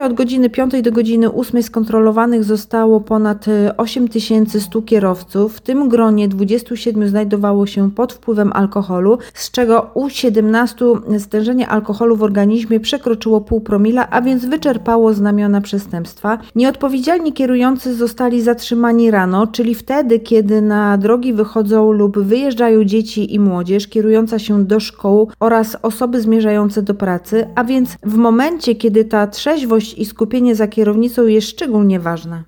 Od godziny 5 do godziny 8 skontrolowanych zostało ponad 8100 kierowców. W tym gronie 27 znajdowało się pod wpływem alkoholu, z czego u 17 stężenie alkoholu w organizmie przekroczyło 0,5 promila, a więc wyczerpało znamiona przestępstwa. Nieodpowiedzialni kierujący zostali zatrzymani rano, czyli wtedy, kiedy na drogi wychodzą lub wyjeżdżają dzieci i młodzież kierująca się do szkół oraz osoby zmierzające do pracy, a więc w momencie, kiedy ta trzeźwość i skupienie za kierownicą jest szczególnie ważne.